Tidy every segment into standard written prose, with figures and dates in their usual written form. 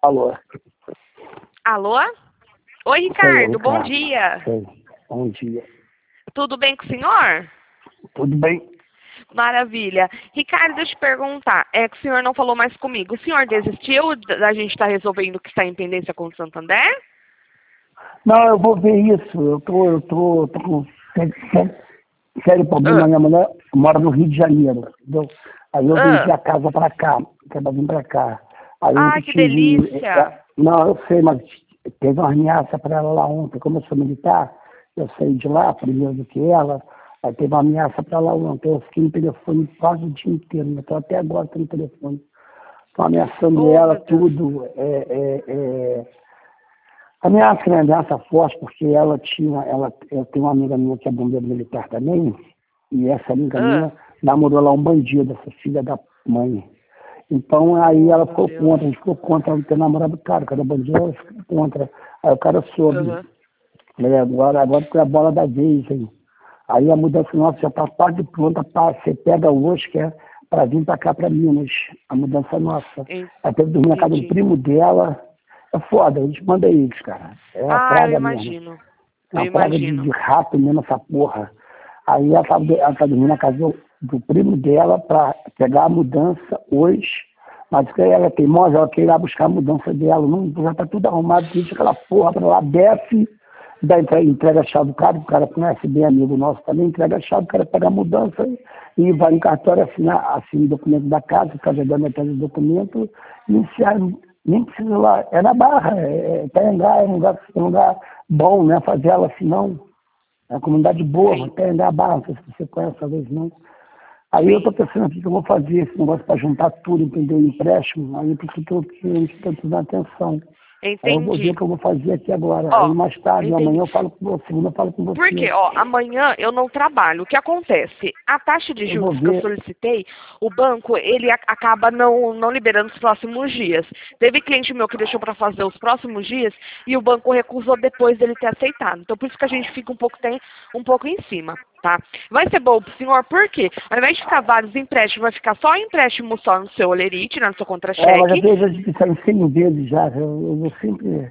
Alô? Alô? Oi, Ricardo, bom dia. Sim, bom dia. Tudo bem com o senhor? Tudo bem? Maravilha. Ricardo, deixa eu te perguntar, é que o senhor não falou mais comigo. O senhor desistiu da gente estar resolvendo o que está em pendência com o Santander? Não, eu vou ver isso. Eu tô com sério problema. Minha mulher mora no Rio de Janeiro, entendeu? Aí eu vendi a casa pra cá, quero vir pra cá. Aí eu Que delícia! Não, eu sei, mas teve uma ameaça pra ela lá ontem. Como eu sou militar, eu saí de lá primeiro do que ela. Aí teve uma ameaça pra lá ontem. Eu fiquei no telefone quase o dia inteiro. Eu tô até agora no telefone. Estão ameaçando ela, tudo. Ameaça, né? Ameaça forte, porque eu tenho uma amiga minha que é bombeiro militar também, e essa amiga minha namorou lá um bandido, essa filha da mãe. Então aí ela ficou contra, a gente ficou contra ela ter namorado o cara bandido, ela ficou contra. Aí o cara soube. Agora foi a bola da vez, hein? Aí a mudança nossa já está quase pronta, você pega hoje, que é para vir para cá, para Minas, a mudança nossa. Aí teve que dormir na casa do primo dela. É foda, a gente manda eles, cara. É uma praga eu mesmo. imagino. É uma praga de rato mesmo, essa porra. Aí ela tá dormindo na casa do primo dela para pegar a mudança hoje. Mas ela é teimosa, ela quer ir lá buscar a mudança dela. Não, já tá tudo arrumado, deixa aquela porra pra lá, desce, entrega a chave do cara, o cara conhece bem amigo nosso também, entrega a chave, o cara pega a mudança e vai no cartório assina o documento da casa, o cara já dá metade do documento, iniciar. Nem precisa lá, é na Barra, Itaiangá, é um lugar bom, né? Fazer ela assim, não. É uma comunidade boa, Itaiangá, Barra, não sei se você conhece, talvez não. Aí eu tô pensando aqui que eu vou fazer esse negócio para juntar tudo, entendeu? Empréstimo, aí por isso que eu estou dando atenção. Entendi. Aí eu vou ver o que eu vou fazer aqui agora. Aí mais tarde, amanhã eu falo com você, segunda eu falo com você. Porque, amanhã eu não trabalho. O que acontece? A taxa de juros que eu solicitei, o banco, ele acaba não liberando os próximos dias. Teve cliente meu que deixou para fazer os próximos dias e o banco recusou depois dele ter aceitado. Então, por isso que a gente fica um pouco em cima, tá? Vai ser bom pro senhor, por quê? Ao invés de ficar vários empréstimos, vai ficar só empréstimo só no seu olerite, no seu contra-cheque. Mas já disseram 100 vezes já, eu sempre...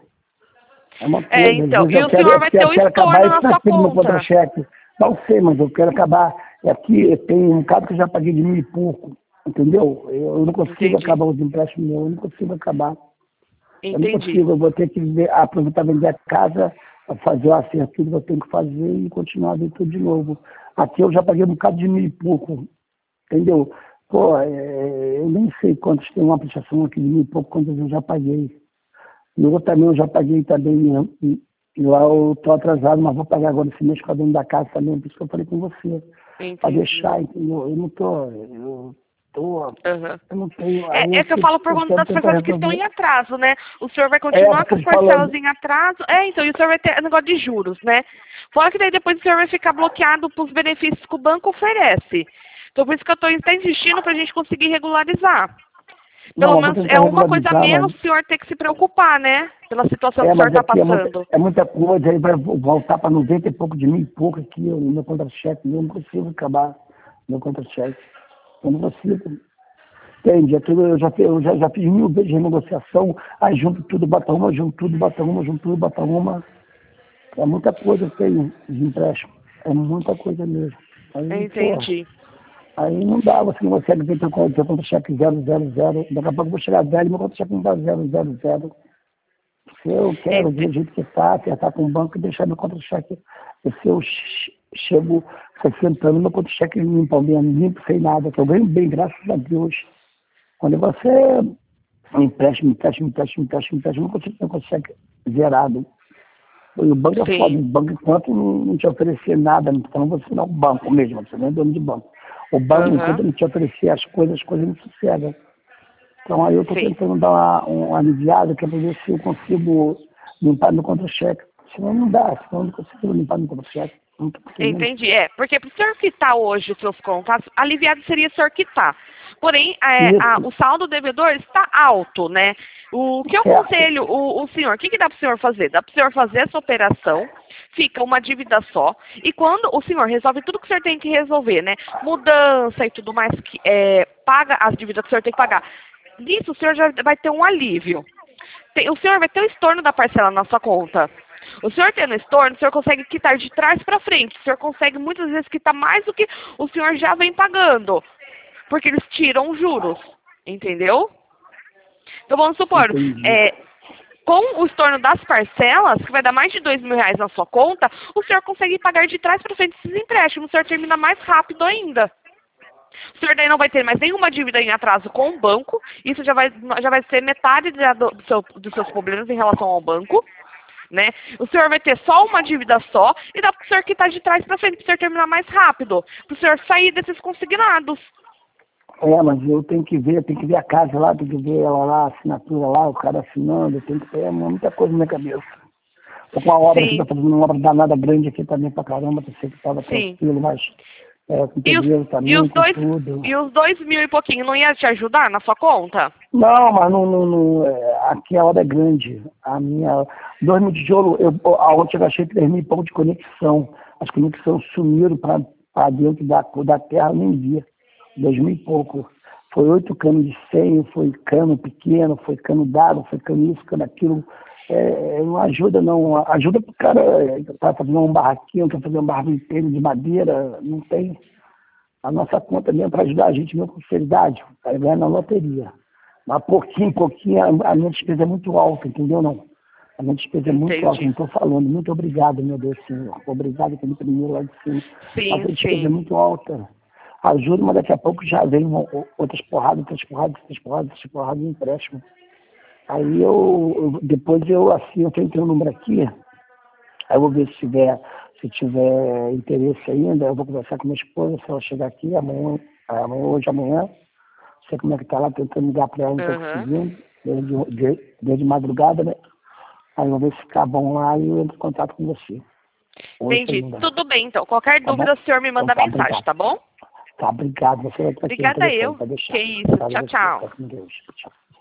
É uma coisa, então, e o senhor vai ter o estorno na sua conta. Não sei, mas eu quero acabar. Aqui tem um caso que eu já paguei de 1.000 e pouco, entendeu? Eu não consigo acabar os empréstimos meus, eu não consigo acabar. Eu não consigo, eu vou ter que aproveitar, vender a casa, fazer o acerto, tudo que eu tenho que fazer e continuar a ver tudo de novo. Aqui eu já paguei um bocado de 1.000 e pouco, entendeu? Pô, eu nem sei quantos tem uma prestação aqui de 1.000 e pouco, quantas eu já paguei. E eu também eu já paguei também, e lá eu estou atrasado, mas vou pagar agora esse mês com a dona da casa também, por isso que eu falei com você. Para deixar, entendeu? Eu não tenho... É que eu falo por conta das pessoas que estão em atraso, né? O senhor vai continuar com as parcelas em atraso. Então, e o senhor vai ter negócio de juros, né? Fora que daí depois o senhor vai ficar bloqueado pelos benefícios que o banco oferece. Então, por isso que eu estou insistindo para a gente conseguir regularizar. Pelo menos é uma coisa a menos o senhor ter que se preocupar, né? Pela situação que o senhor está passando. É muita coisa, aí vai voltar para 90 e pouco de 1.000 e pouco aqui, o meu contra-cheque, eu não consigo acabar meu contra-cheque. Eu não consigo. Entende? Eu já fiz 1.000 vezes de renegociação, aí junto tudo, bota uma, junto tudo, bota uma, junto tudo, bota uma. É muita coisa que tem de empréstimo. É muita coisa mesmo. Aí, entendi. Aí não dá, você não consegue ver teu contra-cheque 000. Daqui a pouco eu vou chegar velho, meu contra-cheque não dá 000. Se eu quero ver o jeito que está, acertar com o banco e deixar meu contra-cheque. Se eu chego 60 anos, meu contra-cheque limpo, sem nada, que eu ganho bem, graças a Deus. Quando você empréstimo, não consigo ter um contra-cheque zerado. E o banco é foda, o banco enquanto não te oferecer nada, então você não é o banco mesmo, você não é dono de banco. O banco, enquanto não te oferecer as coisas não sossegam. Então aí eu estou tentando dar uma aliviada, que é para ver se eu consigo limpar meu contra-cheque. Senão não dá, senão eu não consigo limpar meu contra-cheque. Entendi, porque para o senhor quitar hoje os seus contatos, aliviado seria o senhor quitar. Porém, o saldo devedor está alto, né? O que eu aconselho o senhor, o que dá para o senhor fazer? Dá para o senhor fazer essa operação, fica uma dívida só, e quando o senhor resolve tudo que o senhor tem que resolver, né? Mudança e tudo mais, paga as dívidas que o senhor tem que pagar. Nisso o senhor já vai ter um alívio. O senhor vai ter o estorno da parcela na sua conta. O senhor tendo estorno, o senhor consegue quitar de trás para frente. O senhor consegue muitas vezes quitar mais do que o senhor já vem pagando. Porque eles tiram juros. Entendeu? Então vamos supor, com o estorno das parcelas, que vai dar mais de R$2.000 na sua conta, o senhor consegue pagar de trás para frente esses empréstimos. O senhor termina mais rápido ainda. O senhor daí não vai ter mais nenhuma dívida em atraso com o banco. Isso já vai ser metade dos seus problemas em relação ao banco. Né? O senhor vai ter só uma dívida só e dá para o senhor quitar de trás para frente, para o senhor terminar mais rápido. Para o senhor sair desses consignados. Mas eu tenho que ver a casa lá, tenho que ver ela lá, a assinatura lá, o cara assinando, tem que ter muita coisa na minha cabeça. Tô com uma obra aqui, tô fazendo uma obra danada grande aqui também pra caramba, pensei que tava tranquilo, mas com pedreiro também, com tudo. E os 2.000 e pouquinho não ia te ajudar na sua conta? Não, mas não, aqui a obra é grande. A minha 2.000 de tijolo, ontem eu gastei 3.000 e pouco de conexão. As conexões sumiram para dentro da terra, eu nem via. 2.000 e pouco. Foi 8 canos de 100, foi cano pequeno, foi cano d'água, foi cano isso, cano aquilo. Não ajuda não. Ajuda pro cara tá fazendo um barraquinho, quer fazer um barraco inteiro de madeira, não tem. A nossa conta mesmo para ajudar a gente mesmo com seriedade, vai ganhar na loteria. Mas pouquinho, a minha despesa é muito alta, entendeu não? A minha despesa é muito alta, não estou falando. Muito obrigado, meu Deus, Senhor. Obrigado pelo primeiro lá de cima. Sim, a minha despesa é muito alta. Ajuda, mas daqui a pouco já vem outras porradas de empréstimo. Aí depois eu tenho um número aqui, aí eu vou ver se tiver interesse ainda, eu vou conversar com minha esposa, se ela chegar aqui amanhã, não sei como é que tá lá, tentando ligar para ela, não estou conseguindo, desde madrugada, né? Aí eu vou ver se tá bom lá e eu entro em contato com você. Entendi. Tudo bem, então. Qualquer dúvida, o senhor me manda mensagem, obrigado. Tá bom? Tá, obrigado. Você Obrigada eu. Que isso. Tchau, tchau. Tchau.